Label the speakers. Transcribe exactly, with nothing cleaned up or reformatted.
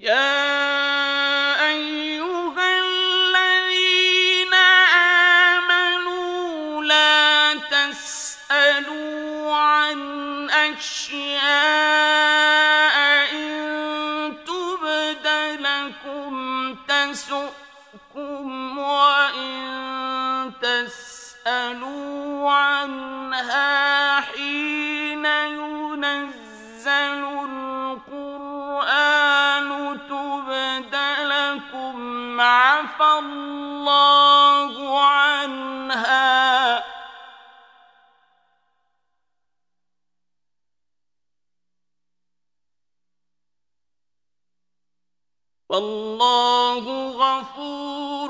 Speaker 1: يا أيها الذين آمنوا لا تسألوا عن أشياء إن تبد لكم تسؤكم وإن تسألوا عنها حين ينزل القرآن تبد لكم عفى الله عنها والله غفور